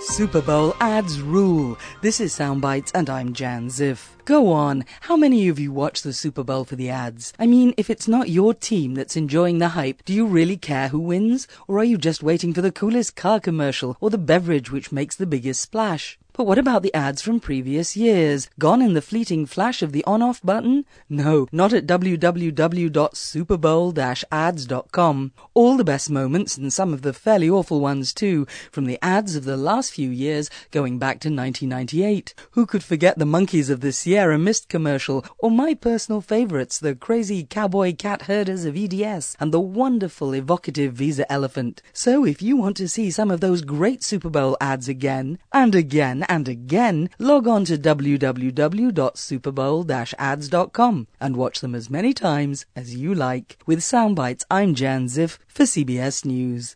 Super Bowl ads rule. This is Soundbites and I'm Jan Ziff. Go on, how many of you watch the Super Bowl for the ads? I mean, if it's not your team that's enjoying the hype, do you really care who wins? Or are you just waiting for the coolest car commercial or the beverage which makes the biggest splash? But what about the ads from previous years? Gone in the fleeting flash of the on-off button? No, not at www.superbowl-ads.com. All the best moments, and some of the fairly awful ones too, from the ads of the last few years, going back to 1998. Who could forget the monkeys of the Sierra Mist commercial, or my personal favourites, the crazy cowboy cat herders of EDS, and the wonderful evocative Visa elephant. So if you want to see some of those great Super Bowl ads again, and again, and again, log on to www.superbowl-ads.com and watch them as many times as you like. With Soundbites, I'm Jan Ziff for CBS News.